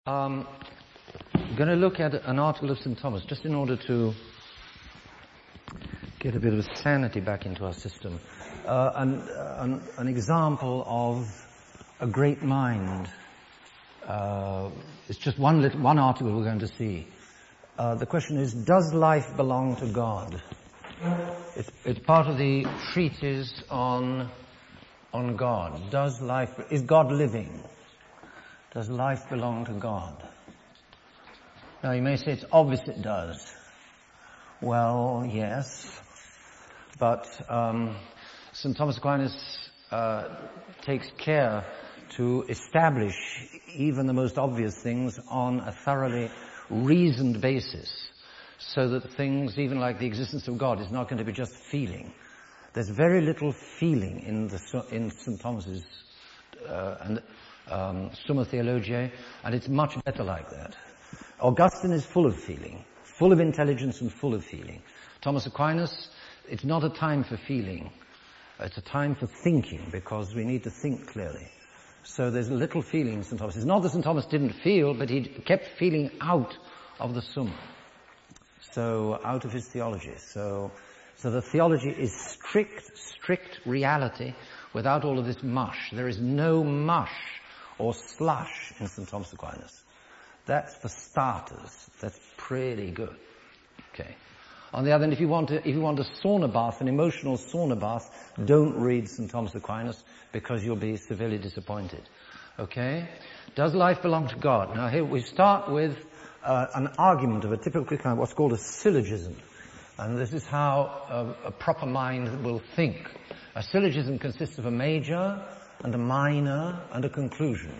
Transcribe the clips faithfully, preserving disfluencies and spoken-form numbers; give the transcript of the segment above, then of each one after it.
Um, I'm going to look at an article of Saint Thomas, just in order to get a bit of sanity back into our system. Uh, an, an, an example of a great mind. Uh, it's just one, little, one article we're going to see. Uh, the question is, does life belong to God? It's, it's part of the treatise on, on God. Does life, is God living? Does life belong to God? Now you may say it's obvious it does. Well, yes. But um, Saint Thomas Aquinas uh, takes care to establish even the most obvious things on a thoroughly reasoned basis, so that things, even like the existence of God, is not going to be just feeling. There's very little feeling in the in Saint Thomas's uh, and um, Summa Theologiae, and it's much better like that. Augustine is full of feeling, full of intelligence and full of feeling. Thomas Aquinas, it's not a time for feeling. It's a time for thinking, because we need to think clearly. So there's a little feeling in Saint Thomas. It's not that Saint Thomas didn't feel, but he kept feeling out of the Summa. So, out of his theology. So, so the theology is strict, strict reality without all of this mush. There is no mush or slush in Saint Thomas Aquinas. That's for starters. That's pretty good. Okay. On the other hand, if you want to, if you want a sauna bath, an emotional sauna bath, don't read Saint Thomas Aquinas, because you'll be severely disappointed. Okay? Does life belong to God? Now here we start with uh, an argument of a typical kind, what's called a syllogism. And this is how a, a proper mind will think. A syllogism consists of a major and a minor and a conclusion.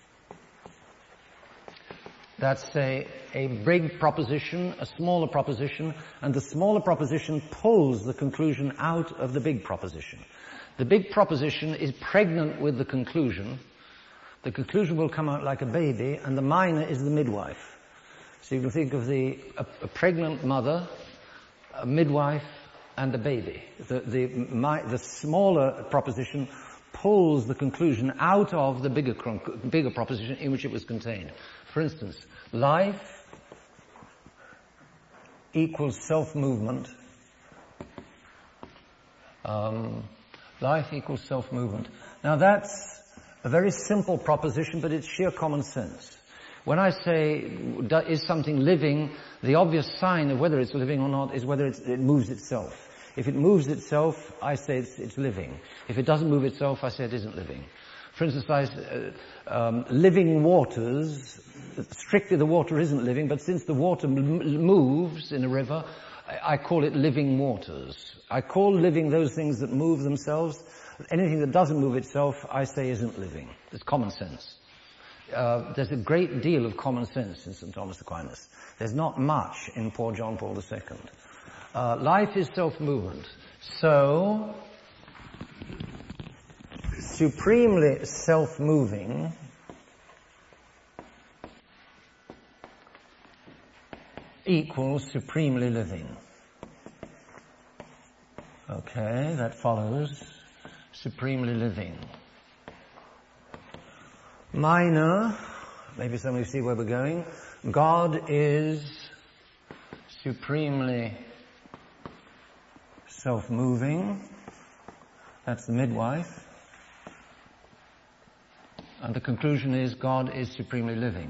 That's a, a big proposition, a smaller proposition, and the smaller proposition pulls the conclusion out of the big proposition. The big proposition is pregnant with the conclusion. The conclusion will come out like a baby, and the minor is the midwife. So you can think of the a, a pregnant mother, a midwife, and a baby. The, the, my, the smaller proposition pulls the conclusion out of the bigger, bigger proposition in which it was contained. For instance, life equals self-movement. Um, life equals self-movement. Now that's a very simple proposition, but it's sheer common sense. When I say, is something living, the obvious sign of whether it's living or not is whether it's, it moves itself. If it moves itself, I say it's, it's living. If it doesn't move itself, I say it isn't living. For instance, I, uh, um, living waters, strictly the water isn't living, but since the water m- moves in a river, I, I call it living waters. I call living those things that move themselves. Anything that doesn't move itself, I say isn't living. It's common sense. Uh, there's a great deal of common sense in Saint Thomas Aquinas. There's not much in poor John Paul the Second. Uh, life is self-movement. So, supremely self-moving equals supremely living. Okay, that follows. Supremely living. Minor, maybe some of you see where we're going. God is supremely self-moving. That's the midwife. And the conclusion is God is supremely living.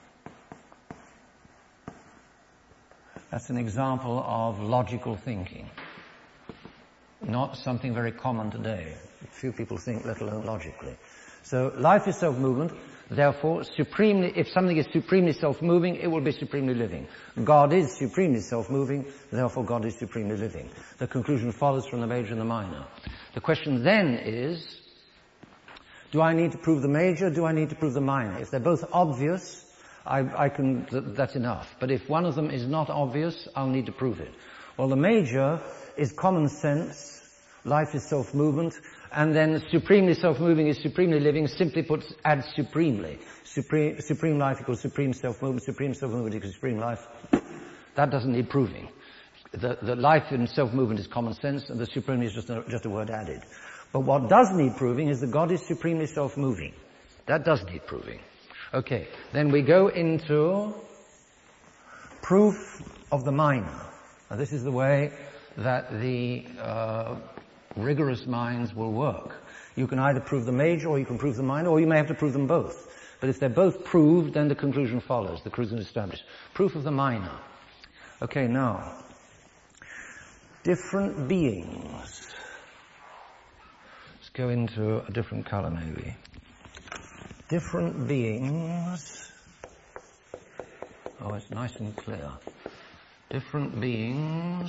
That's an example of logical thinking. Not something very common today. Few people think, let alone logically. So life is self-movement. Therefore, supremely, if something is supremely self-moving, it will be supremely living. God is supremely self-moving, therefore God is supremely living. The conclusion follows from the major and the minor. The question then is, do I need to prove the major, do I need to prove the minor? If they're both obvious, I, I can, th- that's enough. But if one of them is not obvious, I'll need to prove it. Well, the major is common sense, life is self-movement, and then supremely self-moving is supremely living, simply put, adds supremely. Supreme, supreme life equals supreme self-movement, supreme self-movement equals supreme life. That doesn't need proving. The, the life in self-movement is common sense, and the supremely is just a, just a word added. But what does need proving is that God is supremely self-moving. That does need proving. Okay, then we go into proof of the minor. Now this is the way that the uh, rigorous minds will work. You can either prove the major or you can prove the minor, or you may have to prove them both. But if they're both proved, then the conclusion follows. The conclusion is established. Proof of the minor. Okay, now, different beings. Let's go into a different color maybe. Different beings. Oh, it's nice and clear. Different beings.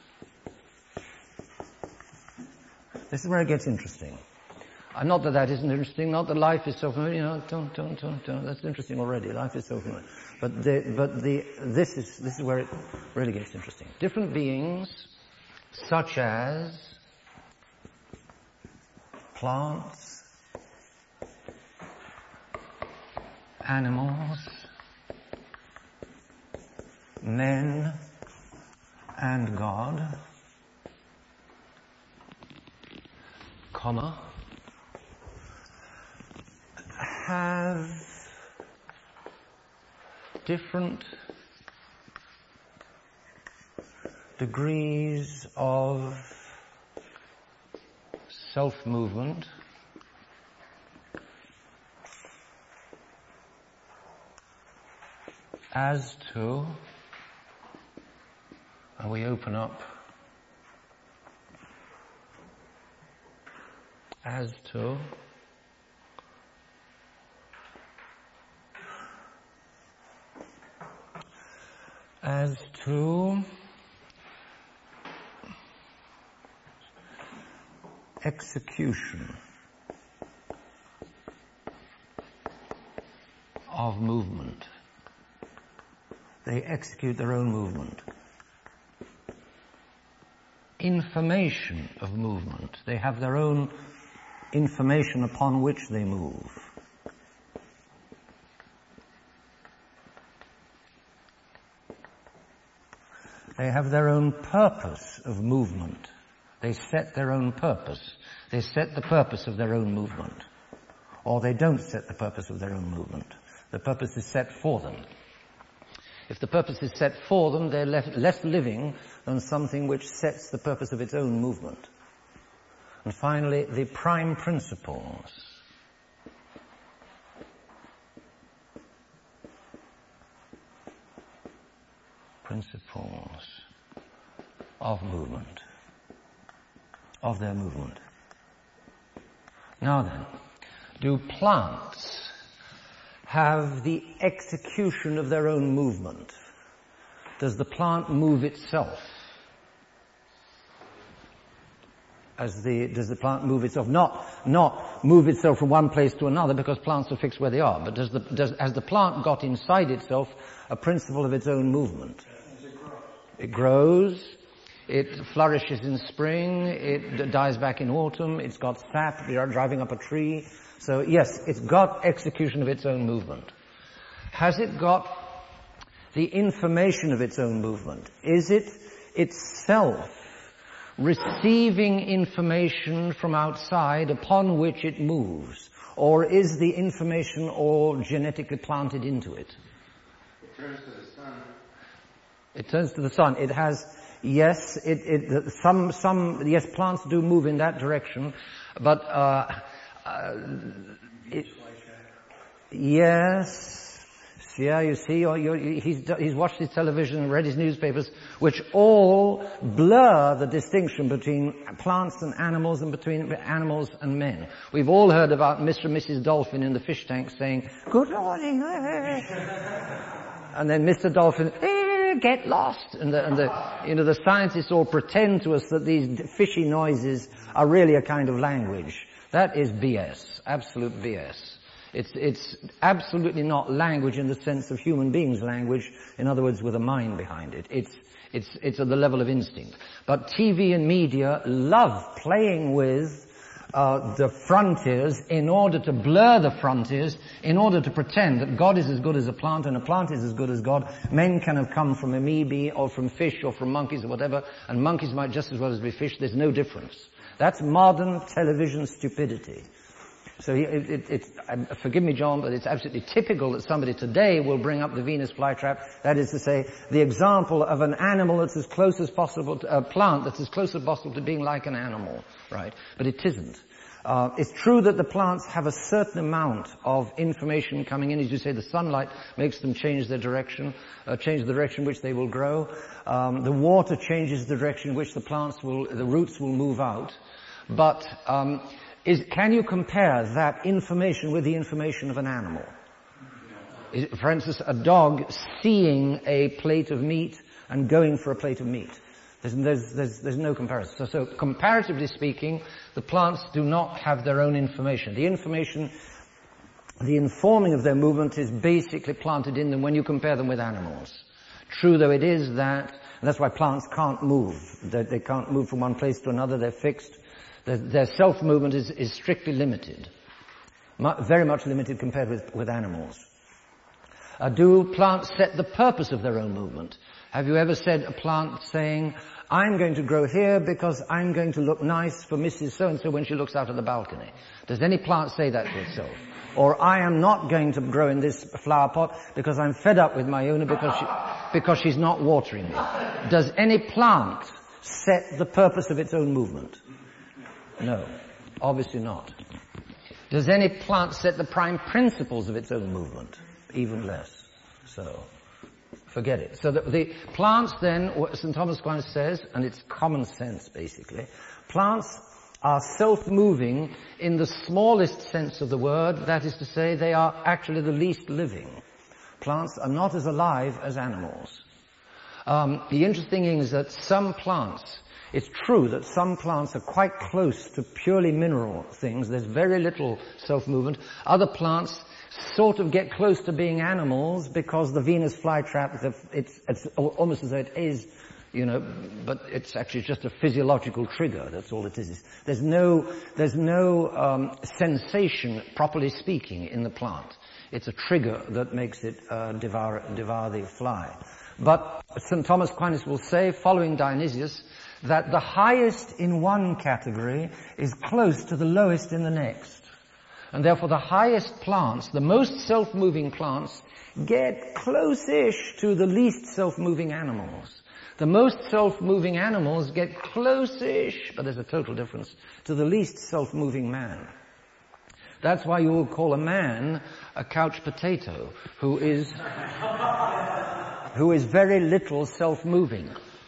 This is where it gets interesting. Uh, not that that isn't interesting, not that life is so familiar, you know, don't, don't, don't, don't, that's interesting already, life is so familiar. But the, but the, this is, this is where it really gets interesting. Different beings, such as plants, animals, men, and God, comma, have different degrees of self-movement as to, and we open up, as to as to execution of movement. They execute their own movement. Information of movement. They have their own information upon which they move. They have their own purpose of movement. They set their own purpose. They set the purpose of their own movement. Or they don't set the purpose of their own movement. The purpose is set for them. If the purpose is set for them, they're left less living than something which sets the purpose of its own movement. And finally, the prime principles. Principles of movement, of their movement. Now then, do plants have the execution of their own movement? Does the plant move itself? As the, does the plant move itself? Not, not move itself from one place to another, because plants are fixed where they are, but does the, does, has the plant got inside itself a principle of its own movement? It grows, it flourishes in spring, it dies back in autumn, it's got sap, you're driving up a tree. So yes, it's got execution of its own movement. Has it got the information of its own movement? Is it itself receiving information from outside upon which it moves? Or is the information all genetically planted into it? It turns to the sun. It turns to the sun. It has, yes, it, it, some, some, yes, plants do move in that direction, but, uh, uh it, yes, yeah, you see, or you're, he's, he's watched his television and read his newspapers, which all blur the distinction between plants and animals and between animals and men. We've all heard about Mister and Missus Dolphin in the fish tank saying, "Good morning," and then Mister Dolphin, eh, get lost. And the, and the, you know, the scientists all pretend to us that these fishy noises are really a kind of language. That is B S, absolute B S. It's, it's absolutely not language in the sense of human beings' language, in other words, with a mind behind it. It's, it's, it's at the level of instinct. But T V and media love playing with uh, the frontiers in order to blur the frontiers, in order to pretend that God is as good as a plant and a plant is as good as God. Men can have come from amoebae or from fish or from monkeys or whatever, and monkeys might just as well as be fish. There's no difference. That's modern television stupidity. So he, it, it, it's, um, forgive me, John, but it's absolutely typical that somebody today will bring up the Venus flytrap. That is to say, the example of an animal that's as close as possible, to, a plant that's as close as possible to being like an animal, right? But it isn't. Uh, it's true that the plants have a certain amount of information coming in. As you say, the sunlight makes them change their direction, uh, change the direction in which they will grow. Um, the water changes the direction in which the plants will, the roots will move out. But um, is, can you compare that information with the information of an animal? Is, for instance, a dog seeing a plate of meat and going for a plate of meat. There's, there's, there's, there's no comparison. So, so comparatively speaking, the plants do not have their own information. The information, the informing of their movement is basically planted in them when you compare them with animals. True though it is that, and that's why plants can't move. They, they can't move from one place to another. They're fixed. Their, their self-movement is, is strictly limited. Very much limited compared with, with animals. Uh, do plants set the purpose of their own movement? Have you ever said a plant saying, I'm going to grow here because I'm going to look nice for Missus So-and-so when she looks out of the balcony? Does any plant say that to itself? Or I am not going to grow in this flower pot because I'm fed up with my owner because she, because she's not watering me. Does any plant set the purpose of its own movement? No, obviously not. Does any plant set the prime principles of its own movement? Even less. So, forget it. So the, the plants then, Saint Thomas Aquinas says, and it's common sense basically, plants are self-moving in the smallest sense of the word, that is to say, they are actually the least living. Plants are not as alive as animals. Um, the interesting thing is that some plants, it's true that some plants are quite close to purely mineral things. There's very little self-movement. Other plants sort of get close to being animals because the Venus flytrap, it's, it's almost as though it is, you know, but it's actually just a physiological trigger. That's all it is. There's no, there's no um, sensation, properly speaking, in the plant. It's a trigger that makes it uh, devour, devour the fly. But Saint Thomas Aquinas will say, following Dionysius, that the highest in one category is close to the lowest in the next. And therefore the highest plants, the most self-moving plants, get close-ish to the least self-moving animals. The most self-moving animals get close-ish, but there's a total difference, to the least self-moving man. That's why you will call a man a couch potato, who is, who is very little self-moving.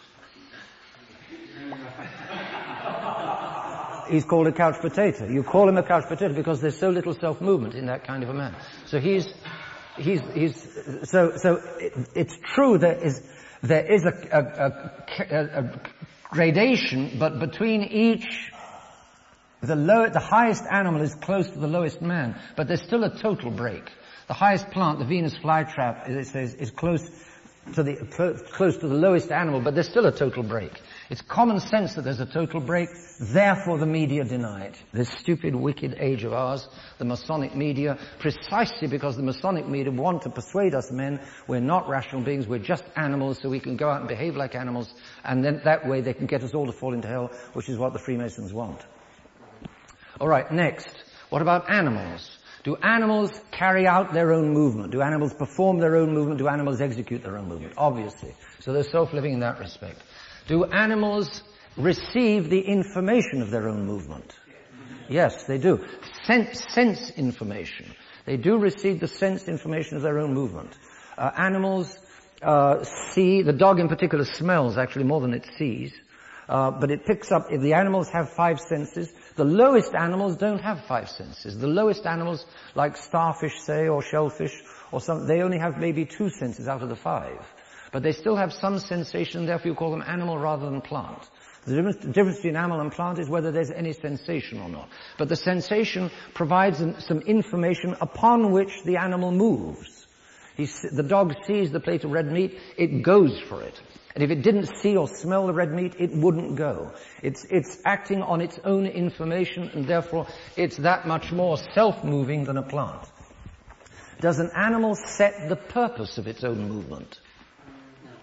He's called a couch potato. You call him a couch potato because there's so little self-movement in that kind of a man. So he's, he's, he's, so, so it, it's true there is, there is a, a, a, a gradation, but between each, the low, the highest animal is close to the lowest man, but there's still a total break. The highest plant, the Venus flytrap, it says, is close to the, close to the lowest animal, but there's still a total break. It's common sense that there's a total break, therefore the media deny it. This stupid, wicked age of ours, the Masonic media, precisely because the Masonic media want to persuade us men we're not rational beings, we're just animals, so we can go out and behave like animals, and then that way they can get us all to fall into hell, which is what the Freemasons want. Alright, next. What about animals? Do animals carry out their own movement? Do animals perform their own movement? Do animals execute their own movement? Obviously. So they're self-living in that respect. Do animals receive the information of their own movement? Yes, they do. Sense, sense information. They do receive the sense information of their own movement. Uh, animals uh, see, the dog in particular smells actually more than it sees. Uh, but it picks up, if the animals have five senses, the lowest animals don't have five senses. The lowest animals, like starfish, say, or shellfish, or some, they only have maybe two senses out of the five. But they still have some sensation, therefore you call them animal rather than plant. The difference, the difference between animal and plant is whether there's any sensation or not. But the sensation provides an, some information upon which the animal moves. He, the dog sees the plate of red meat, it goes for it. And if it didn't see or smell the red meat, it wouldn't go. It's, it's acting on its own information, and therefore it's that much more self-moving than a plant. Does an animal set the purpose of its own movement?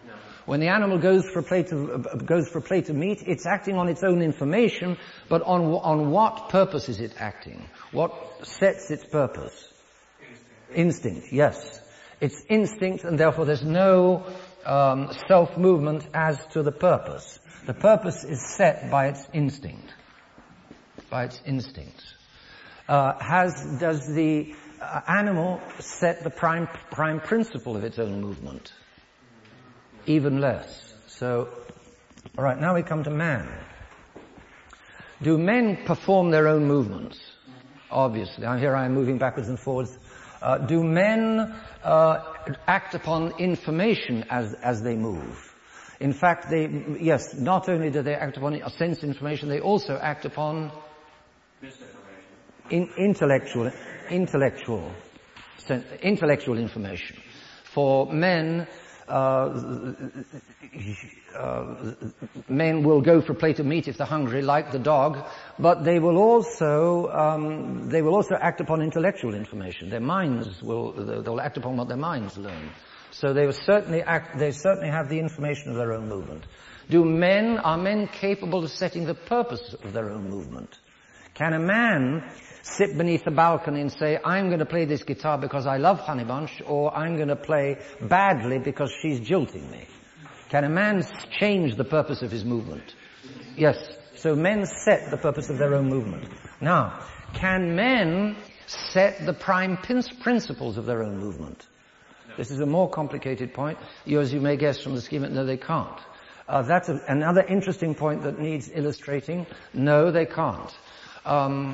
When the animal goes for a plate of, uh, goes for a plate of meat, it's acting on its own information, but on, on what purpose is it acting? What sets its purpose? Instinct. Instinct, yes. It's instinct, and therefore there's no um, self-movement as to the purpose. The purpose is set by its instinct. By its instincts. Uh, has, does the uh, animal set the prime, prime principle of its own movement? Even less. So, alright, now we come to man. Do men perform their own movements? Obviously. Here I am moving backwards and forwards. Uh, do men uh, act upon information as, as they move? In fact, they, yes, not only do they act upon sense information, they also act upon In, intellectual, intellectual, intellectual information. For men, uh, uh, men will go for a plate of meat if they're hungry, like the dog, but they will also, um, they will also act upon intellectual information. Their minds will, they'll act upon what their minds learn. So they will certainly act, they certainly have the information of their own movement. Do men, are men capable of setting the purpose of their own movement? Can a man sit beneath the balcony and say, I'm going to play this guitar because I love Honeybunch, or I'm going to play badly because she's jilting me? Can a man change the purpose of his movement? Yes. So men set the purpose of their own movement. Now, can men set the prime principles of their own movement? No. This is a more complicated point. You, as you may guess from the schema, no, they can't. Uh, that's a, another interesting point that needs illustrating. No, they can't. Um,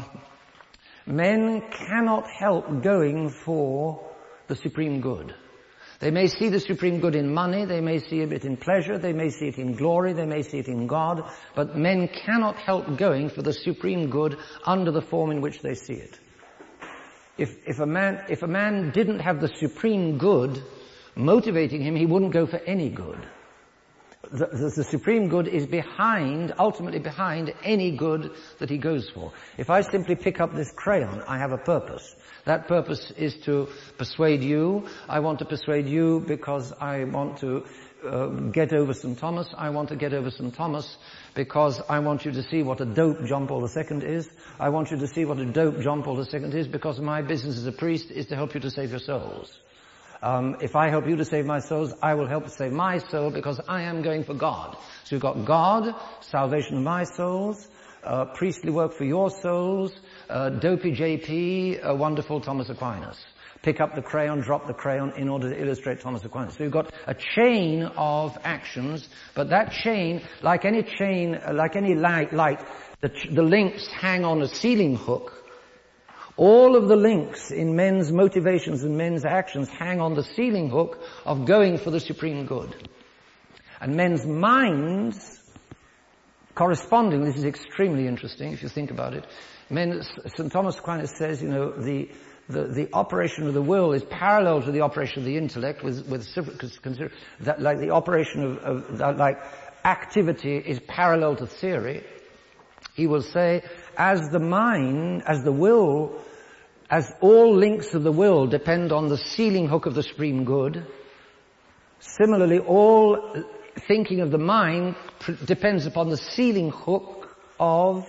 men cannot help going for the supreme good. They may see the supreme good in money, they may see it in pleasure, they may see it in glory, they may see it in God, but men cannot help going for the supreme good under the form in which they see it. If, if a man, if a man didn't have the supreme good motivating him, he wouldn't go for any good. The, the, the supreme good is behind, ultimately behind any good that he goes for. If I simply pick up this crayon, I have a purpose. That purpose is to persuade you. I want to persuade you because I want to uh, get over Saint Thomas. I want to get over Saint Thomas because I want you to see what a dope John Paul the Second is. I want you to see what a dope John Paul the Second is because my business as a priest is to help you to save your souls. Um, if I help you to save my souls, I will help to save my soul because I am going for God. So you've got God, salvation of my souls, uh, priestly work for your souls, uh, dopey J P, a wonderful Thomas Aquinas. Pick up the crayon, drop the crayon in order to illustrate Thomas Aquinas. So you've got a chain of actions, but that chain, like any chain, like any light, light the, ch- the links hang on a ceiling hook. All of the links in men's motivations and men's actions hang on the ceiling hook of going for the supreme good. And men's minds, corresponding, this is extremely interesting if you think about it. Men, Saint Thomas Aquinas says, you know, the, the, the operation of the will is parallel to the operation of the intellect with, with, consider that like the operation of, of that, like activity is parallel to theory. He will say, as the mind, as the will, as all links of the will depend on the ceiling hook of the supreme good, similarly all thinking of the mind pr- depends upon the ceiling hook of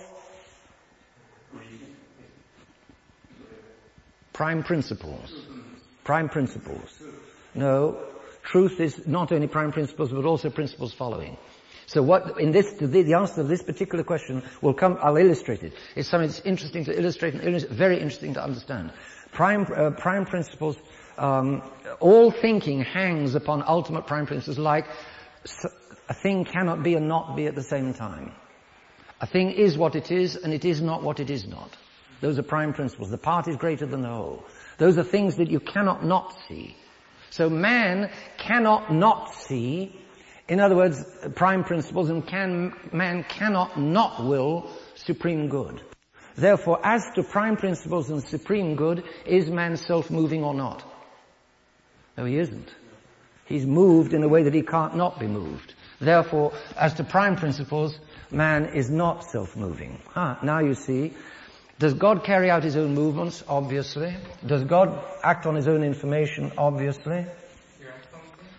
prime principles. Prime principles. No, truth is not only prime principles but also principles following. So what, in this, the, the answer to this particular question will come, I'll illustrate it. It's something that's interesting to illustrate and illustrate, very interesting to understand. Prime, uh, prime principles, um, all thinking hangs upon ultimate prime principles like a thing cannot be and not be at the same time. A thing is what it is and it is not what it is not. Those are prime principles. The part is greater than the whole. Those are things that you cannot not see. So man cannot not see. In other words, prime principles, and can, man cannot not will supreme good. Therefore, as to prime principles and supreme good, is man self-moving or not? No, he isn't. He's moved in a way that he can't not be moved. Therefore, as to prime principles, man is not self-moving. Ah, now you see, does God carry out his own movements? Obviously. Does God act on his own information? Obviously.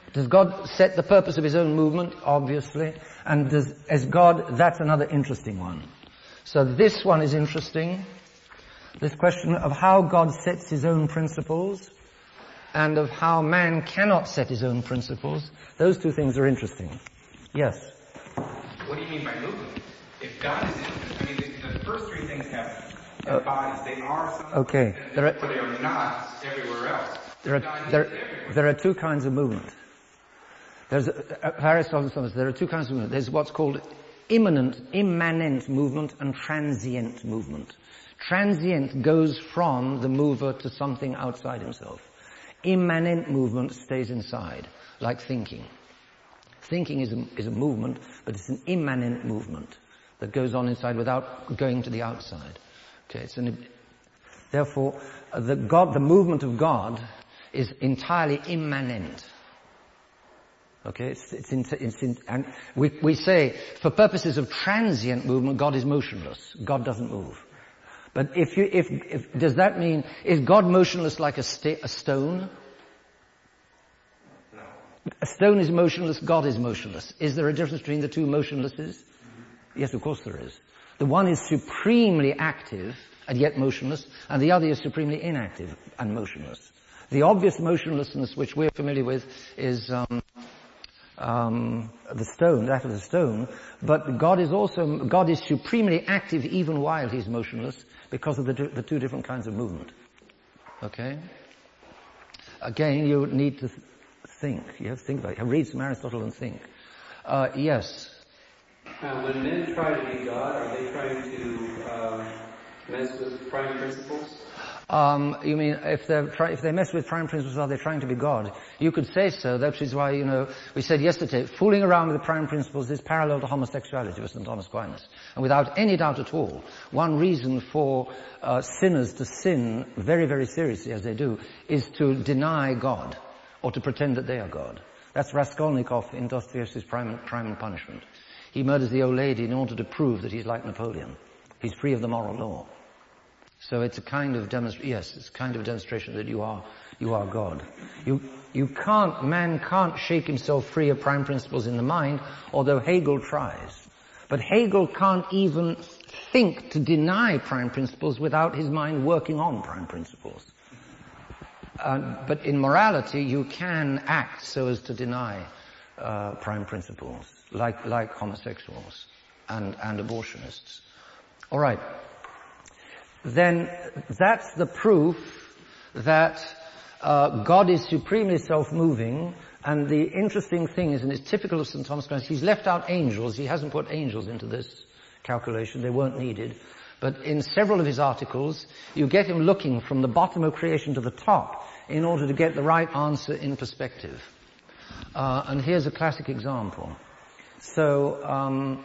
Does God set the purpose of his own movement? Obviously. And does, as God, that's another interesting one. So this one is interesting. This question of how God sets his own principles and of how man cannot set his own principles. Those two things are interesting. Yes? What do you mean by movement? If God is in, I mean, the, the first three things have, have uh, bodies. They are something, okay. There are, but they are not everywhere else. There are, there, there are two kinds of movement. There's, uh, Aristotle says there are two kinds of movement. There's what's called immanent, immanent movement and transient movement. Transient goes from the mover to something outside himself. Immanent movement stays inside, like thinking. Thinking is a, is a movement, but it's an immanent movement that goes on inside without going to the outside. Okay, it's an, therefore, uh, the God, the movement of God is entirely immanent. Okay, it's, it's, in, it's in, and we, we say, for purposes of transient movement, God is motionless. God doesn't move. But if you, if, if, does that mean, is God motionless like a, sta- a stone? No. A stone is motionless, God is motionless. Is there a difference between the two motionlesses? Mm-hmm. Yes, of course there is. The one is supremely active and yet motionless, and the other is supremely inactive and motionless. The obvious motionlessness which we're familiar with is, um, Um, the stone, that of the stone, but God is also, God is supremely active even while he's motionless because of the, the two different kinds of movement. Okay? Again, you need to th- think. You have to think about it. Read some Aristotle and think. Uh, yes? Uh, when men try to be God, are they trying to uh, mess with prime principles? Um, you mean if they try, if they mess with prime principles, are they trying to be God? You could say so. That is why, you know, we said yesterday, fooling around with the prime principles is parallel to homosexuality with Saint Thomas Aquinas. And without any doubt at all, one reason for uh, sinners to sin very, very seriously, as they do, is to deny God or to pretend that they are God. That's Raskolnikov in Dostoevsky's Crime, Crime and Punishment. He murders the old lady in order to prove that he's like Napoleon. He's free of the moral law. So it's a kind of demonstration, yes, it's a kind of demonstration that you are, you are God. You, you can't, man can't shake himself free of prime principles in the mind, although Hegel tries. But Hegel can't even think to deny prime principles without his mind working on prime principles. Uh, but in morality, you can act so as to deny, uh, prime principles, like, like homosexuals and, and abortionists. All right. Then that's the proof that uh, God is supremely self-moving, and the interesting thing is, and it's typical of Saint Thomas Aquinas, he's left out angels. He hasn't put angels into this calculation. They weren't needed. But in several of his articles, you get him looking from the bottom of creation to the top in order to get the right answer in perspective. Uh, and here's a classic example. So, um,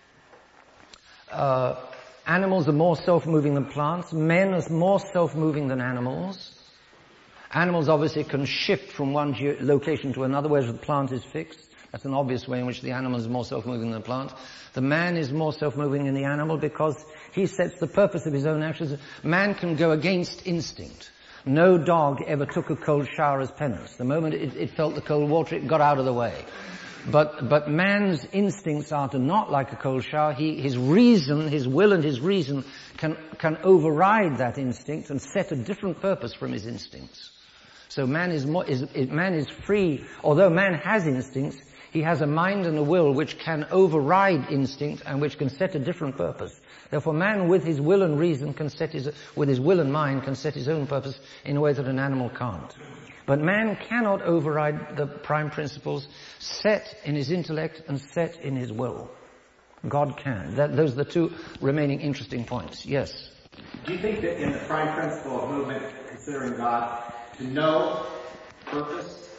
uh, animals are more self-moving than plants. Men are more self-moving than animals. Animals obviously can shift from one ge- location to another, whereas the plant is fixed. That's an obvious way in which the animal is more self-moving than the plant. The man is more self-moving than the animal because he sets the purpose of his own actions. Man can go against instinct. No dog ever took a cold shower as penance. The moment it, it felt the cold water, it got out of the way. But, but man's instincts are to not like a cold shower. He, his reason, his will and his reason can, can override that instinct and set a different purpose from his instincts. So man is more, is, is, man is free. Although man has instincts, he has a mind and a will which can override instinct and which can set a different purpose. Therefore man with his will and reason can set his, with his will and mind can set his own purpose in a way that an animal can't. But man cannot override the prime principles set in his intellect and set in his will. God can. That, those are the two remaining interesting points. Yes? Do you think that in the prime principle of movement, considering God, to know purpose,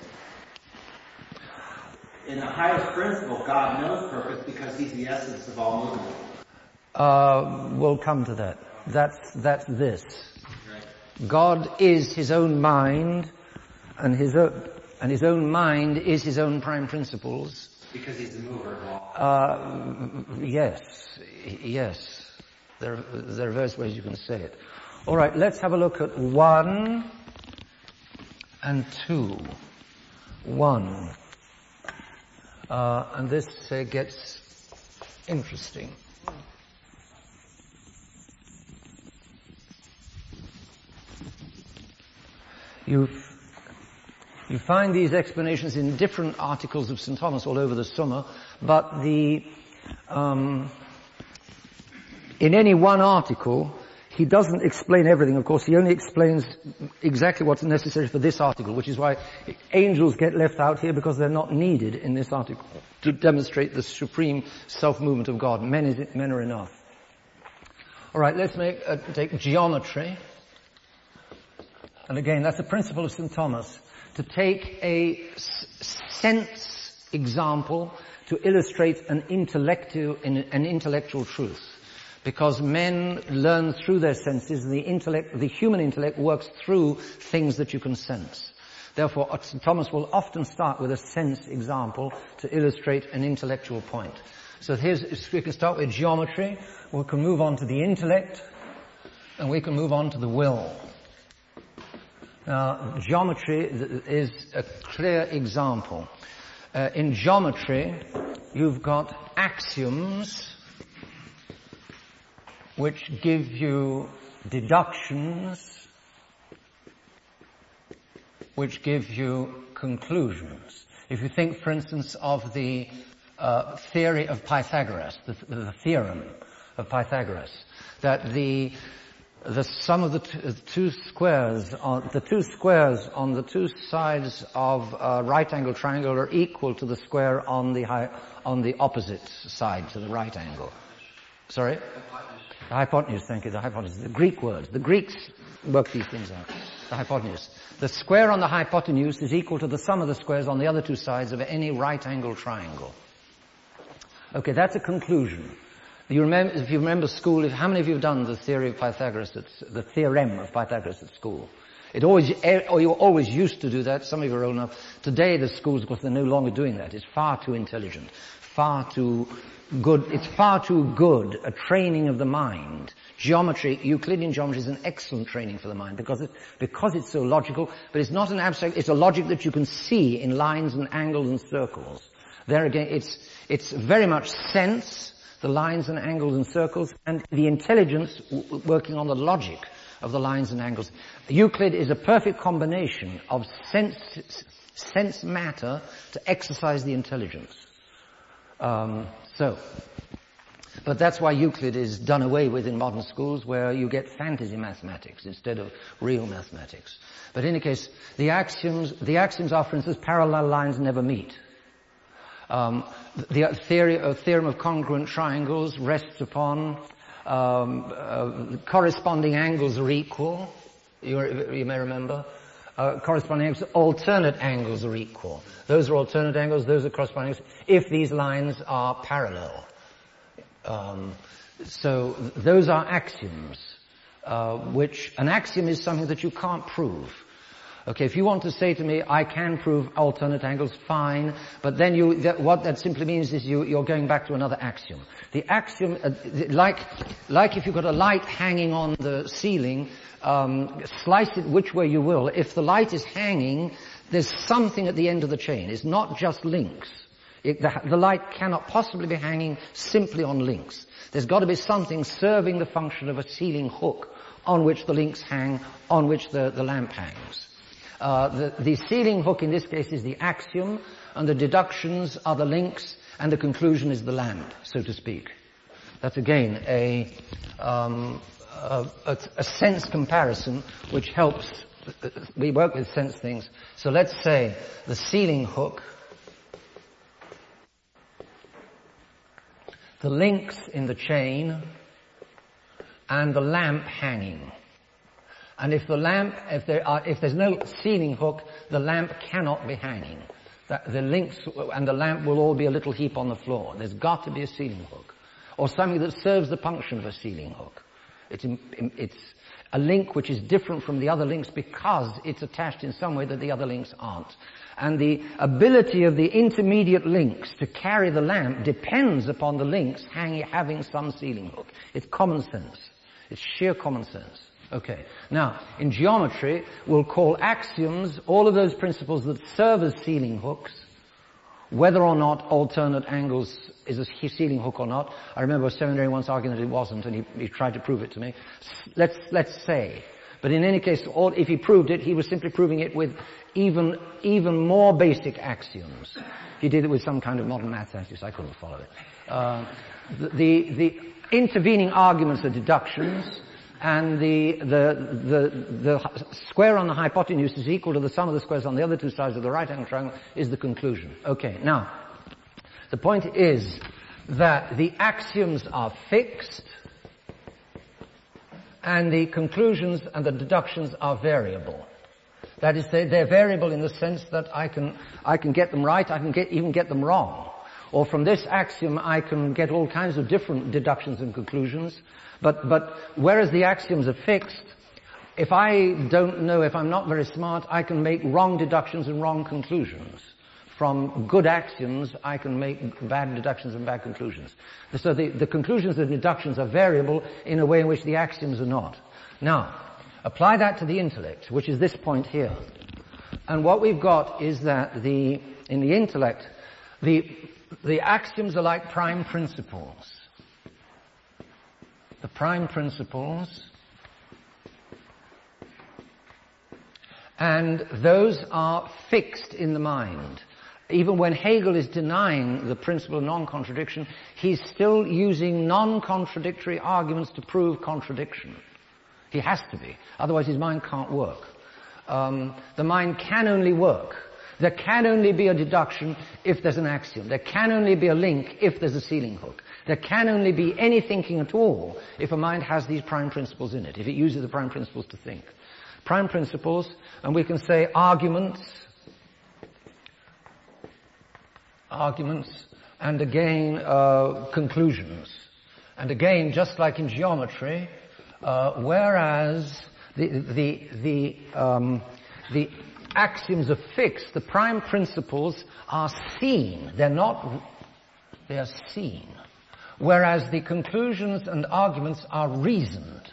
in the highest principle, God knows purpose because he's the essence of all movement? Uh, we'll come to that. That's, that's this. God is his own mind, and his own, and his own mind is his own prime principles. Because he's the mover of all. Uh, yes, yes. There, there are various ways you can say it. All right, let's have a look at one and two. One. Uh, and this uh, gets interesting. You you find these explanations in different articles of Saint Thomas all over the Summa, but the um, in any one article, he doesn't explain everything. Of course, he only explains exactly what's necessary for this article, which is why angels get left out here, because they're not needed in this article to demonstrate the supreme self-movement of God. Men is men are enough. All right, let's make uh, take geometry. And again, that's a principle of Saint Thomas, to take a s- sense example to illustrate an intellectual, an intellectual truth. Because men learn through their senses, and the intellect, the human intellect works through things that you can sense. Therefore, Saint Thomas will often start with a sense example to illustrate an intellectual point. So here's, we can start with geometry, we can move on to the intellect, and we can move on to the will. Now, geometry is a clear example. Uh, in geometry, you've got axioms which give you deductions, which give you conclusions. If you think, for instance, of the uh, theory of Pythagoras, the, the theorem of Pythagoras, that the the sum of the t- two squares on the two squares on the two sides of a right angle triangle are equal to the square on the hi- on the opposite side to the right angle. Sorry? The hypotenuse, thank you, the hypotenuse. The Greek words. The Greeks work these things out. The hypotenuse. The square on the hypotenuse is equal to the sum of the squares on the other two sides of any right angle triangle. Okay, that's a conclusion. You remember, if you remember school, if, how many of you have done the theory of Pythagoras, at, the theorem of Pythagoras at school? It always, or you always used to do that. Some of you are old enough. Today the schools, of course, they're no longer doing that. It's far too intelligent, far too good. It's far too good a training of the mind. Geometry, Euclidean geometry is an excellent training for the mind because it, because it's so logical, but it's not an abstract, it's a logic that you can see in lines and angles and circles. There again, it's, it's very much sense, the lines and angles and circles, and the intelligence w- working on the logic of the lines and angles. Euclid is a perfect combination of sense, sense matter to exercise the intelligence. Um, so, but that's why Euclid is done away with in modern schools, where you get fantasy mathematics instead of real mathematics. But in any case, the axioms, the axioms are, for instance, parallel lines never meet. Um, the theory, uh, theorem of congruent triangles rests upon um, uh, corresponding angles are equal. You, you may remember. Uh, corresponding angles, alternate angles are equal. Those are alternate angles, those are corresponding angles, if these lines are parallel. Um, so those are axioms, uh, which, an axiom is something that you can't prove. Okay, if you want to say to me, I can prove alternate angles, fine, but then you, that, what that simply means is you, you're going back to another axiom. The axiom, uh, like, like if you've got a light hanging on the ceiling, um, slice it which way you will, if the light is hanging, there's something at the end of the chain. It's not just links. It, the, the light cannot possibly be hanging simply on links. There's got to be something serving the function of a ceiling hook on which the links hang, on which the, the lamp hangs. Uh, the, the ceiling hook in this case is the axiom, and the deductions are the links, and the conclusion is the lamp, so to speak. That's again a, um, a, a, a sense comparison which helps. We work with sense things. So let's say the ceiling hook, the links in the chain, and the lamp hanging. And if the lamp, if there are, if there's no ceiling hook, the lamp cannot be hanging. The, the links and the lamp will all be a little heap on the floor. There's got to be a ceiling hook, or something that serves the function of a ceiling hook. It's, it's a link which is different from the other links because it's attached in some way that the other links aren't. And the ability of the intermediate links to carry the lamp depends upon the links hanging, having some ceiling hook. It's common sense. It's sheer common sense. Okay. Now, in geometry, we'll call axioms all of those principles that serve as ceiling hooks, whether or not alternate angles is a ceiling hook or not. I remember a seminary once arguing that it wasn't, and he, he tried to prove it to me. Let's, let's say. But in any case, all, if he proved it, he was simply proving it with even, even more basic axioms. He did it with some kind of modern maths axioms. I couldn't follow it. Uh, the, the, the intervening arguments are deductions, and the, the, the, the square on the hypotenuse is equal to the sum of the squares on the other two sides of the right-angled triangle is the conclusion. Okay, now, the point is that the axioms are fixed, and the conclusions and the deductions are variable. That is, they're, they're variable in the sense that I can, I can get them right, I can get, even get them wrong. Or from this axiom I can get all kinds of different deductions and conclusions. But, but whereas the axioms are fixed, if I don't know, if I'm not very smart, I can make wrong deductions and wrong conclusions. From good axioms, I can make bad deductions and bad conclusions. So the, the conclusions and deductions are variable in a way in which the axioms are not. Now, apply that to the intellect, which is this point here. And what we've got is that the, in the intellect, the, the axioms are like prime principles. The prime principles, and those are fixed in the mind. Even when Hegel is denying the principle of non-contradiction, he's still using non-contradictory arguments to prove contradiction. He has to be. Otherwise his mind can't work. Um, the mind can only work. There can only be a deduction if there's an axiom. There can only be a link if there's a ceiling hook. There can only be any thinking at all if a mind has these prime principles in it, if it uses the prime principles to think. Prime principles, and we can say arguments, arguments, and again, uh, conclusions. And again, just like in geometry, uh, whereas the, the, the, um, the axioms are fixed, the prime principles are seen. They're not, they are seen. Whereas the conclusions and arguments are reasoned.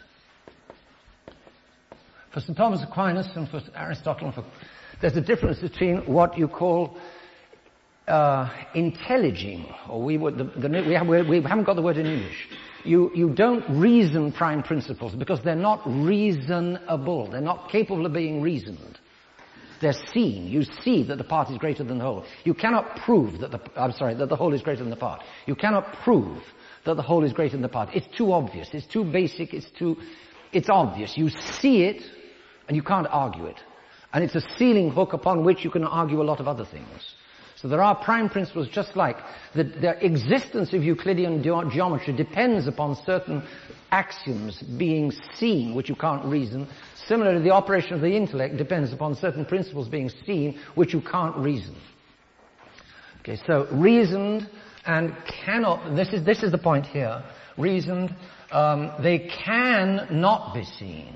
For Saint Thomas Aquinas and for Aristotle, and for, there's a difference between what you call uh, intelliging, or we would, the, the, we, have, we haven't got the word in English. You, you don't reason prime principles because they're not reasonable. They're not capable of being reasoned. They're seen. You see that the part is greater than the whole. You cannot prove that the, I'm sorry, that the whole is greater than the part. You cannot prove that the whole is greater than the part. It's too obvious. It's too basic. It's too, it's obvious. You see it and you can't argue it. And it's a ceiling hook upon which you can argue a lot of other things. So there are prime principles, just like the, the existence of Euclidean ge- geometry depends upon certain axioms being seen, which you can't reason. Similarly, the operation of the intellect depends upon certain principles being seen, which you can't reason. Okay, so reasoned and cannot, this is, this is the point here, reasoned, um, they can not be seen.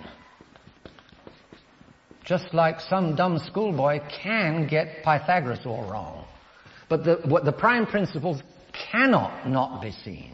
Just like some dumb schoolboy can get Pythagoras all wrong. But the, what the prime principles cannot not be seen.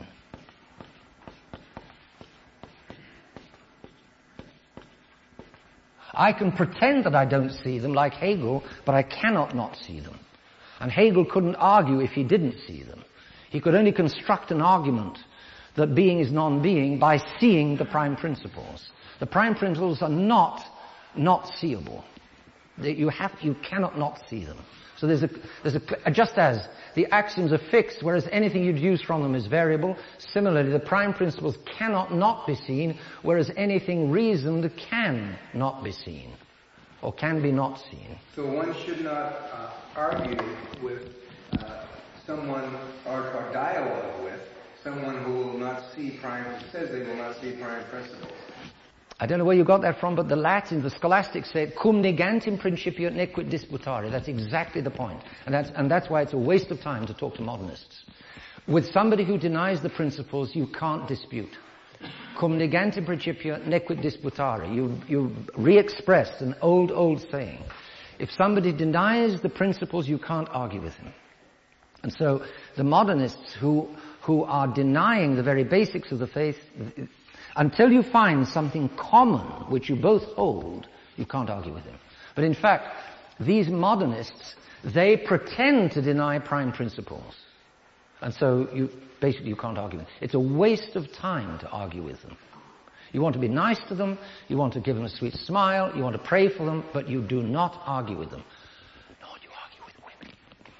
I can pretend that I don't see them like Hegel, but I cannot not see them. And Hegel couldn't argue if he didn't see them. He could only construct an argument that being is non-being by seeing the prime principles. The prime principles are not not seeable. You have, you cannot not see them. So there's a, there's a, just as the axioms are fixed, whereas anything you deduce from them is variable, similarly the prime principles cannot not be seen, whereas anything reasoned can not be seen, or can be not seen. So one should not uh, argue with uh, someone, or, or dialogue with someone who will not see prime, says they will not see prime principles. I don't know where you got that from, but the Latin, the scholastics say, cum negantim principio nequit disputare. That's exactly the point. And that's, and that's why it's a waste of time to talk to modernists. With somebody who denies the principles, you can't dispute. Cum negantim principio nequit disputare. You, you re-expressed an old, old saying. If somebody denies the principles, you can't argue with him. And so, the modernists who, who are denying the very basics of the faith, until you find something common which you both hold, you can't argue with him. But in fact, these modernists, they pretend to deny prime principles. And so you, basically you can't argue with them. It's a waste of time to argue with them. You want to be nice to them, you want to give them a sweet smile, you want to pray for them, but you do not argue with them. Nor do you argue with women.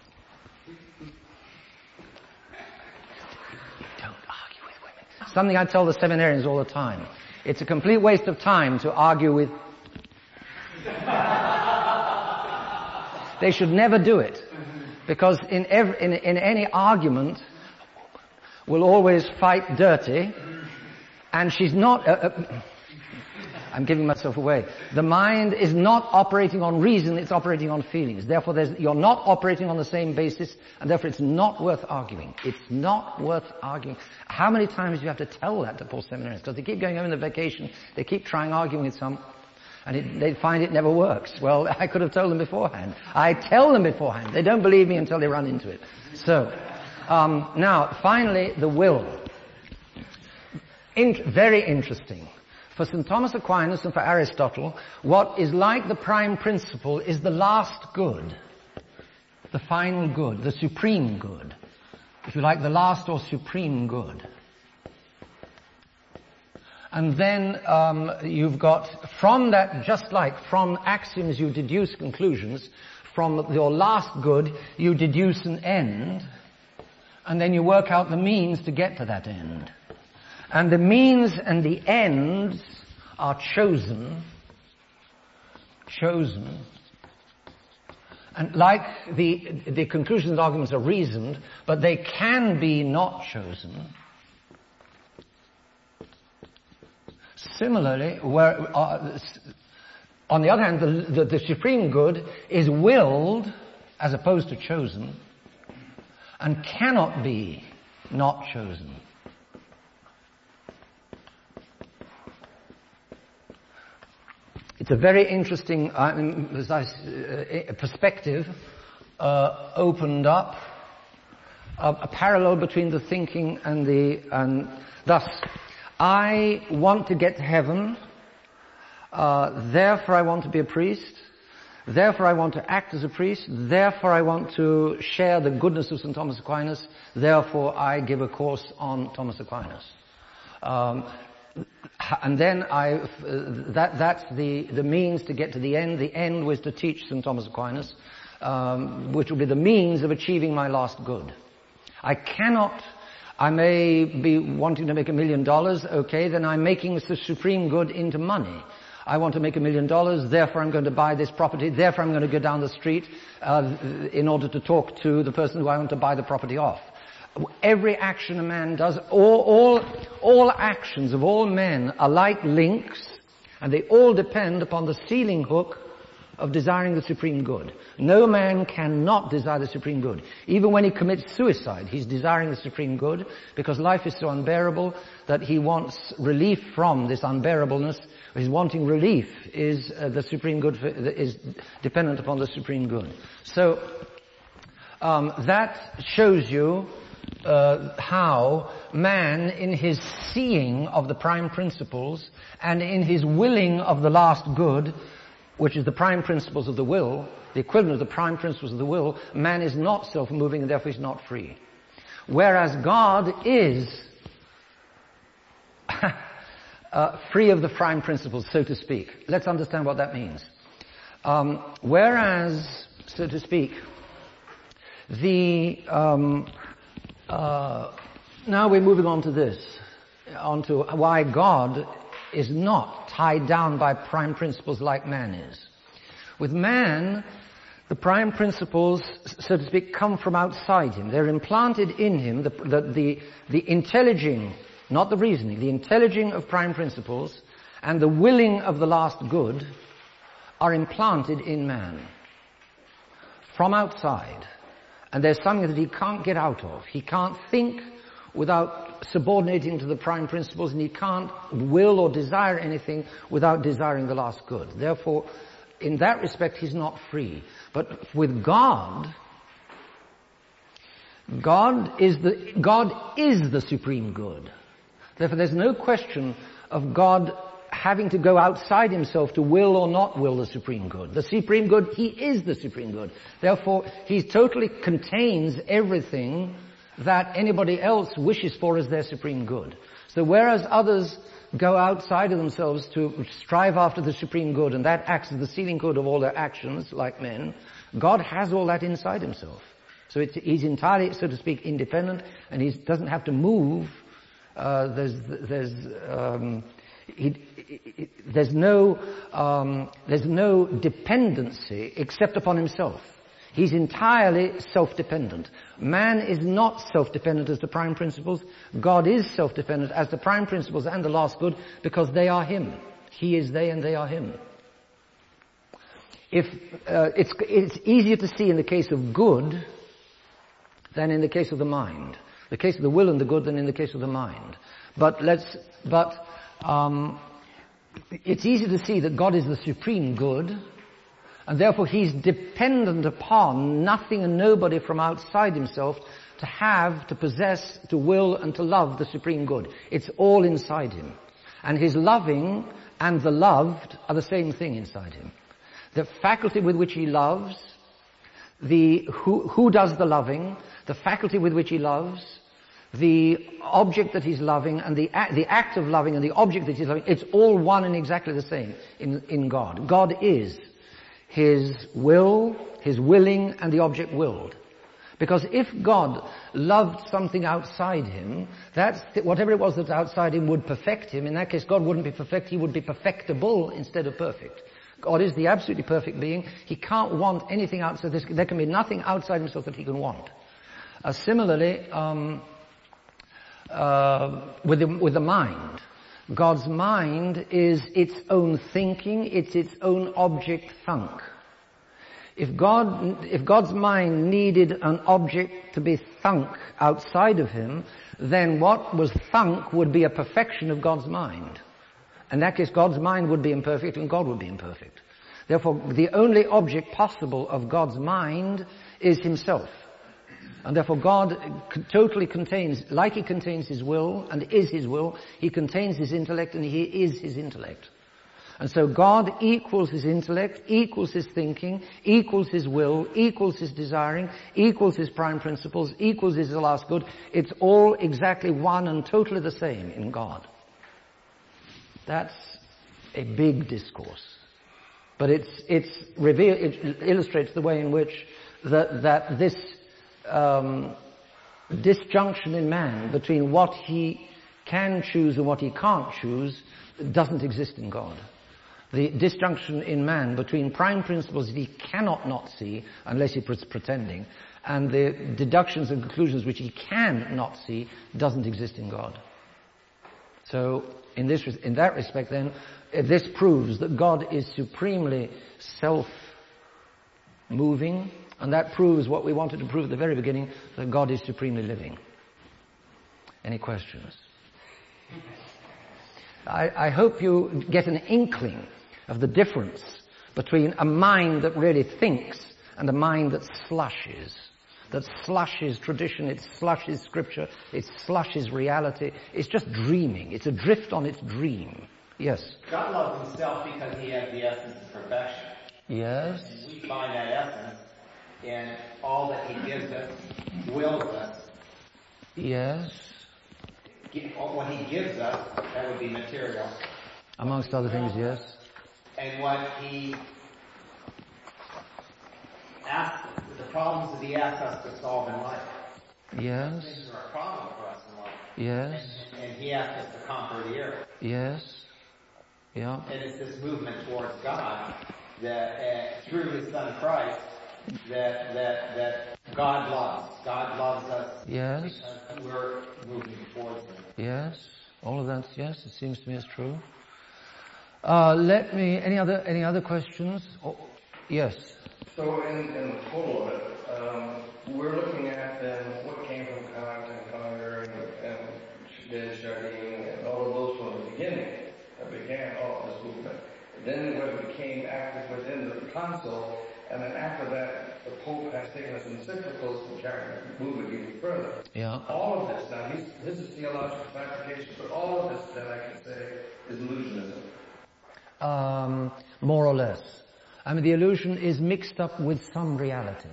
You don't argue with women. Something I tell the seminarians all the time. It's a complete waste of time to argue with... They should never do it. Because in, every, in, in any argument, we'll always fight dirty, and she's not... Uh, uh, I'm giving myself away. The mind is not operating on reason, it's operating on feelings. Therefore, there's, you're not operating on the same basis, and therefore it's not worth arguing. It's not worth arguing. How many times do you have to tell that to poor seminarians? Because they keep going home in the vacation, they keep trying arguing with some... And it, they find it never works. Well, I could have told them beforehand. I tell them beforehand. They don't believe me until they run into it. So, um, now, finally, the will. In, very interesting. For Saint Thomas Aquinas and for Aristotle, what is like the prime principle is the last good. The final good. The supreme good. If you like, the last or supreme good. And then um, you've got, from that, just like from axioms you deduce conclusions, from your last good you deduce an end, and then you work out the means to get to that end. And the means and the ends are chosen, chosen, and like the, the conclusions and arguments are reasoned, but they can be not chosen. Similarly, where, uh, on the other hand, the, the, the supreme good is willed as opposed to chosen, and cannot be not chosen. It's a very interesting uh, uh, perspective uh, opened up, uh, a parallel between the thinking and the, and thus, I want to get to heaven, uh, therefore I want to be a priest, therefore I want to act as a priest, therefore I want to share the goodness of Saint Thomas Aquinas, therefore I give a course on Thomas Aquinas. Um, and then I, uh, that, that's the, the means to get to the end. The end was to teach Saint Thomas Aquinas, um, which will be the means of achieving my last good. I cannot... I may be wanting to make a million dollars, okay, then I'm making the supreme good into money. I want to make a million dollars, therefore I'm going to buy this property, therefore I'm going to go down the street uh, in order to talk to the person who I want to buy the property off. Every action a man does, all, all, all actions of all men are like links, and they all depend upon the ceiling hook of desiring the supreme good. No man cannot desire the supreme good. Even when he commits suicide, he's desiring the supreme good, because life is so unbearable that he wants relief from this unbearableness. His wanting relief is uh, the supreme good, for, is dependent upon the supreme good. So, um, that shows you uh, how man, in his seeing of the prime principles, and in his willing of the last good, which is the prime principles of the will, the equivalent of the prime principles of the will, man is not self-moving and therefore is not free. Whereas God is uh, free of the prime principles, so to speak. Let's understand what that means. Um, whereas, so to speak, the... Um, uh, now we're moving on to this, on to why God is not tied down by prime principles like man is. With man, the prime principles, so to speak, come from outside him. They're implanted in him, the, the, the, the intelliging, not the reasoning, the intelliging of prime principles and the willing of the last good are implanted in man from outside. And there's something that he can't get out of. He can't think without subordinating to the prime principles, and he can't will or desire anything without desiring the last good. Therefore, in that respect, he's not free. But with God, God is the, God is the supreme good. Therefore, there's no question of God having to go outside himself to will or not will the supreme good. The supreme good, he is the supreme good. Therefore, he totally contains everything that anybody else wishes for as their supreme good. So whereas others go outside of themselves to strive after the supreme good, and that acts as the sealing good of all their actions, like men, God has all that inside himself. So it's, he's entirely, so to speak, independent, and he doesn't have to move. Uh, there's, there's, um, he, he, there's no, um, there's no dependency except upon himself. He's entirely self-dependent. Man is not self-dependent as the prime principles. God is self-dependent as the prime principles and the last good, because they are him. He is they and they are him. If, uh, it's, it's easier to see in the case of good than in the case of the mind. The case of the will and the good than in the case of the mind. But let's, but, um, it's easy to see that God is the supreme good, and therefore he's dependent upon nothing and nobody from outside himself to have, to possess, to will, and to love the supreme good. It's all inside him. And his loving and the loved are the same thing inside him. The faculty with which he loves, the who, who does the loving, the faculty with which he loves, the object that he's loving, and the act, the act of loving and the object that he's loving, it's all one and exactly the same in, in God. God is his will, his willing, and the object willed. Because if God loved something outside him, that's, whatever it was that's outside him would perfect him. In that case, God wouldn't be perfect, he would be perfectible instead of perfect. God is the absolutely perfect being. He can't want anything outside this. There can be nothing outside himself that he can want. Uh, similarly, um, uh, with the, with the mind, God's mind is its own thinking, it's its own object thunk. If God, if God's mind needed an object to be thunk outside of him, then what was thunk would be a perfection of God's mind. In that case, God's mind would be imperfect and God would be imperfect. Therefore, the only object possible of God's mind is himself. And therefore God totally contains, like he contains his will and is his will, he contains his intellect and he is his intellect. And so God equals his intellect, equals his thinking, equals his will, equals his desiring, equals his prime principles, equals his last good. It's all exactly one and totally the same in God. That's a big discourse. But it's, it's reveal, it illustrates the way in which that, that this, um, disjunction in man between what he can choose and what he can't choose doesn't exist in God. The disjunction in man between prime principles that he cannot not see unless he is pretending, and the deductions and conclusions which he can not see doesn't exist in God. So, in this, in that respect then, this proves that God is supremely self-moving, and that proves what we wanted to prove at the very beginning, that God is supremely living. Any questions? I, I hope you get an inkling of the difference between a mind that really thinks and a mind that slushes. That slushes tradition, it slushes scripture, it slushes reality. It's just dreaming. It's adrift on its dream. Yes? God loves himself because he has the essence of perfection. Yes? And we find that essence in all that he gives us, wills us. Yes? What he gives us, that would be material. Amongst other things, yes. And what he asks, the problems that he asks us to solve in life. Yes. Things are a problem for us in life. Yes. And, and he asks us to conquer the earth. Yes. Yeah. And it's this movement towards God that, uh, through his son Christ, that, that, that God loves. God loves us. Yes. Because we're moving towards him. Yes. All of that, yes, it seems to me is true. Uh, let me, any other, any other questions? Oh, yes. So in, in the whole of it, um, we're looking at then what came from Kant and Conner and, and Desjardins and all of those from the beginning that began all of this movement. Then when it became active within the council, and then after that, the Pope has taken us encyclicals to carry the movement even further. Yeah. All of this, now he's, this is theological fabrication, but all of this that I can say is illusionism. um, more or less. I mean, the illusion is mixed up with some reality.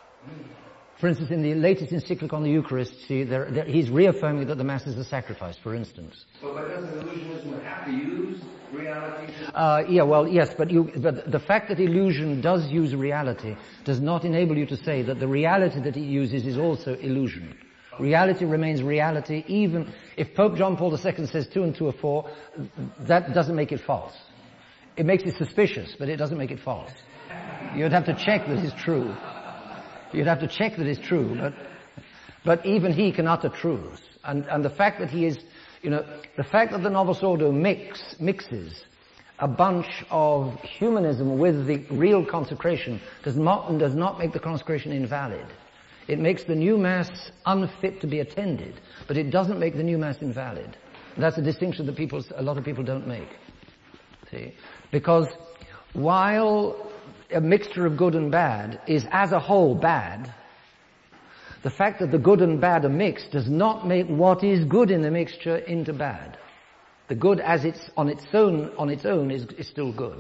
For instance, in the latest encyclic on the Eucharist, see, there, there, he's reaffirming that the Mass is a sacrifice, for instance. But, but doesn't illusionism have to use reality? Uh, yeah, well, yes, but, you, but the fact that illusion does use reality does not enable you to say that the reality that it uses is also illusion. Reality remains reality, even if Pope John Paul the Second says two and two are four, that doesn't make it false. It makes it suspicious, but it doesn't make it false. You'd have to check that it's true. You'd have to check that it's true, but, but even he can utter truths. And, and the fact that he is, you know, the fact that the Novus Ordo mix, mixes a bunch of humanism with the real consecration does not, does not make the consecration invalid. It makes the new Mass unfit to be attended, but it doesn't make the new Mass invalid. That's a distinction that people, a lot of people don't make. See? Because while a mixture of good and bad is as a whole bad, the fact that the good and bad are mixed does not make what is good in the mixture into bad. The good as it's on its own, on its own is, is still good.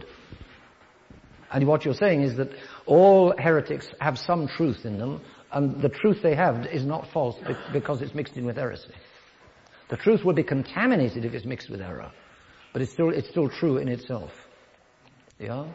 And what you're saying is that all heretics have some truth in them, and the truth they have is not false because it's mixed in with heresy. The truth will be contaminated if it's mixed with error, but it's still, it's still true in itself. Yeah?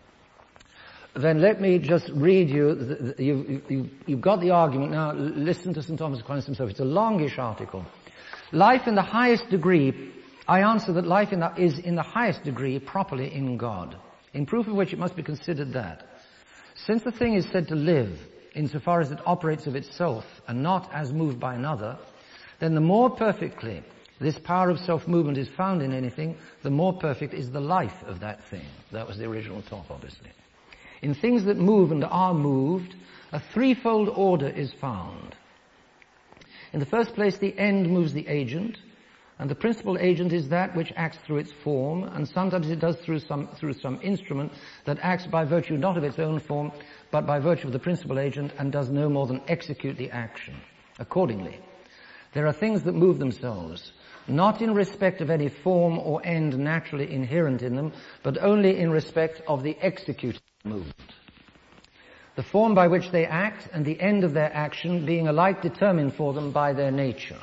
Then let me just read you, the, the, you, you, you've got the argument. Now listen to Saint Thomas Aquinas himself. It's a longish article. Life in the highest degree, I answer that life in the, is in the highest degree properly in God. In proof of which it must be considered that, since the thing is said to live insofar as it operates of itself and not as moved by another, then the more perfectly this power of self-movement is found in anything, the more perfect is the life of that thing. That was the original talk, obviously. In things that move and are moved, a threefold order is found. In the first place, the end moves the agent, and the principal agent is that which acts through its form, and sometimes it does through some, through some instrument that acts by virtue not of its own form, but by virtue of the principal agent, and does no more than execute the action. Accordingly, there are things that move themselves, not in respect of any form or end naturally inherent in them, but only in respect of the executed movement. The form by which they act and the end of their action being alike determined for them by their nature.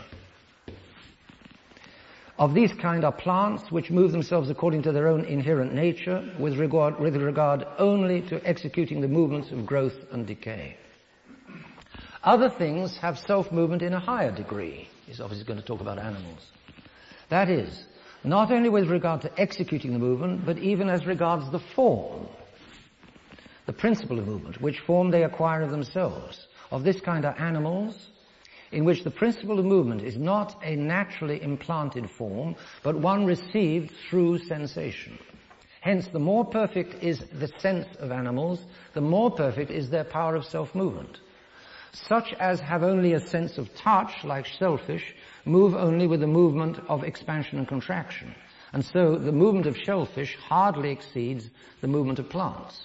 Of these kind are plants which move themselves according to their own inherent nature with regard, with regard only to executing the movements of growth and decay. Other things have self-movement in a higher degree. He's obviously going to talk about animals. That is, not only with regard to executing the movement, but even as regards the form, the principle of movement, which form they acquire of themselves. Of this kind are animals, in which the principle of movement is not a naturally implanted form, but one received through sensation. Hence, the more perfect is the sense of animals, the more perfect is their power of self-movement. Such as have only a sense of touch, like shellfish, move only with the movement of expansion and contraction. And so the movement of shellfish hardly exceeds the movement of plants.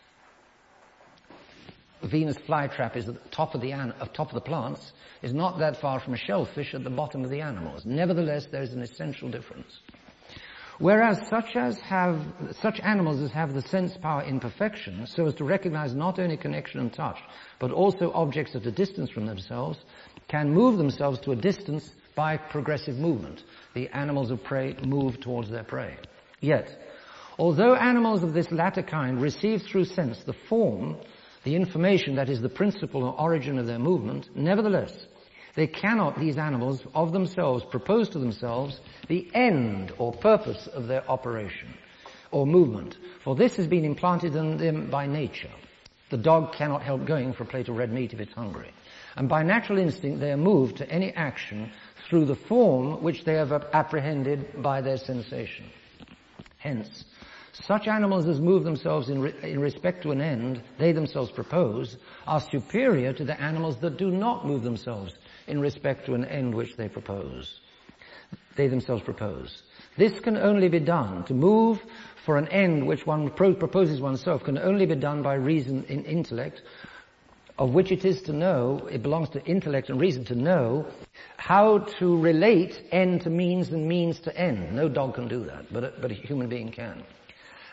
The Venus flytrap is at the top of the, an- uh, top of the plants, is not that far from a shellfish at the bottom of the animals. Nevertheless, there is an essential difference. Whereas such as have, such animals as have the sense power in perfection, so as to recognize not only connection and touch, but also objects at a distance from themselves, can move themselves to a distance by progressive movement. The animals of prey move towards their prey. Yet, although animals of this latter kind receive through sense the form, the information that is the principle or origin of their movement, nevertheless, they cannot, these animals, of themselves, propose to themselves the end or purpose of their operation or movement, for this has been implanted in them by nature. The dog cannot help going for a plate of red meat if it's hungry. And by natural instinct they are moved to any action through the form which they have apprehended by their sensation. Hence, such animals as move themselves in, re- in respect to an end they themselves propose are superior to the animals that do not move themselves in respect to an end which they propose. They themselves propose. This can only be done. To move for an end which one pro- proposes oneself can only be done by reason in intellect, of which it is to know, it belongs to intellect and reason to know how to relate end to means and means to end. No dog can do that, but a, but a human being can.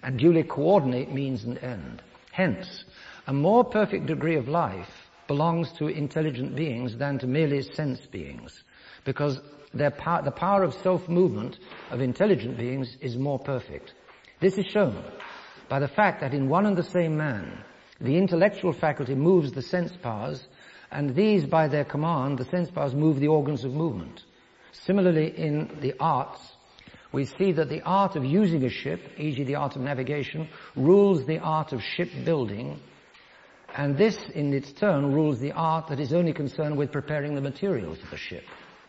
and duly coordinate means and end. Hence, a more perfect degree of life belongs to intelligent beings than to merely sense beings, because their power, the power of self-movement of intelligent beings is more perfect. This is shown by the fact that in one and the same man, the intellectual faculty moves the sense powers, and these, by their command, the sense powers move the organs of movement. Similarly, in the arts, we see that the art of using a ship, for example the art of navigation, rules the art of shipbuilding, and this, in its turn, rules the art that is only concerned with preparing the materials of the ship.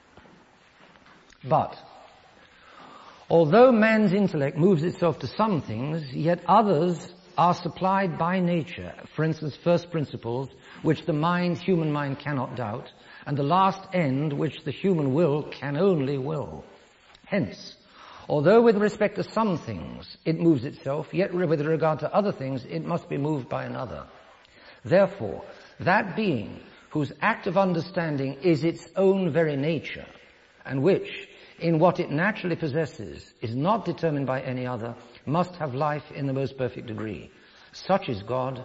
But, although man's intellect moves itself to some things, yet others are supplied by nature. For instance, first principles, which the mind, human mind, cannot doubt, and the last end, which the human will can only will. Hence, although with respect to some things it moves itself, yet with regard to other things it must be moved by another. Therefore, that being whose act of understanding is its own very nature, and which, in what it naturally possesses, is not determined by any other, must have life in the most perfect degree. Such is God,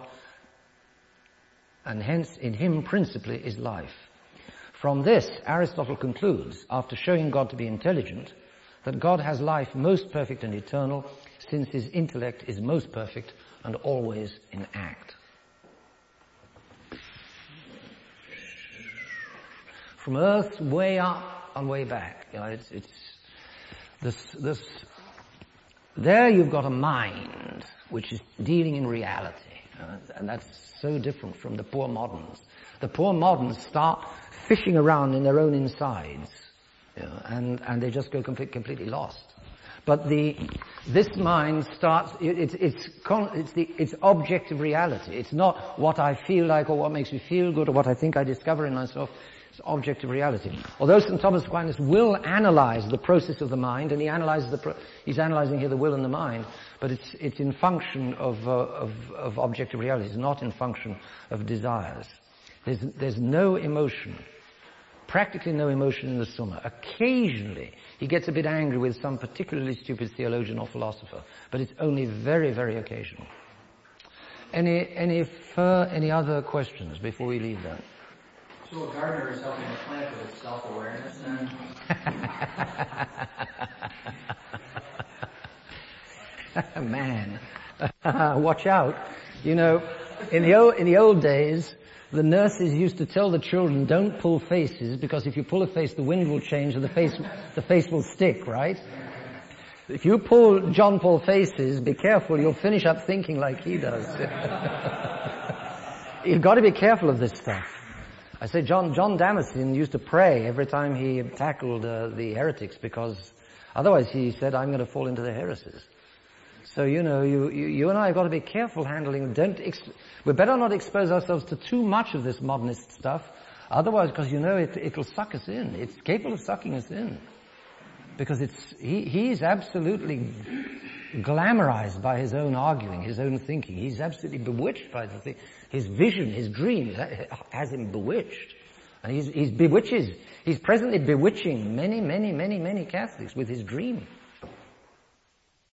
and hence in him principally is life. From this, Aristotle concludes, after showing God to be intelligent, that God has life most perfect and eternal, since his intellect is most perfect and always in act. From earth way up and way back, you know, it's, it's this, this, there you've got a mind which is dealing in reality, uh, and that's so different from the poor moderns. The poor moderns start fishing around in their own insides, you know, and, and they just go complete, completely lost. But the, this mind starts, it, it's, it's, it's the, it's objective reality. It's not what I feel like or what makes me feel good or what I think I discover in myself. It's objective reality. Although Saint Thomas Aquinas will analyze the process of the mind, and he analyzes the, pro- he's analyzing here the will and the mind, but it's, it's in function of, uh, of, of objective reality. It's not in function of desires. There's, there's no emotion, practically no emotion in the Summa. Occasionally, he gets a bit angry with some particularly stupid theologian or philosopher, but it's only very, very occasional. Any, any, fur, any other questions before we leave that? So a gardener is helping the plant with its self-awareness then? Man, watch out. You know, in the old, in the old days, the nurses used to tell the children, don't pull faces, because if you pull a face, the wind will change and the face, the face will stick, right? If you pull John Paul faces, be careful, you'll finish up thinking like he does. You've got to be careful of this stuff. I say John, John Damascene used to pray every time he tackled uh, the heretics, because otherwise he said, I'm going to fall into the heresies. So, you know, you, you, you and I have got to be careful handling, don't, ex- we better not expose ourselves to too much of this modernist stuff, otherwise, because you know, it, it'll suck us in. It's capable of sucking us in. Because it's, he, he's absolutely glamorized by his own arguing, his own thinking. He's absolutely bewitched by the thing. His vision, his dream has him bewitched. And he's, he's bewitches, he's presently bewitching many, many, many, many Catholics with his dream.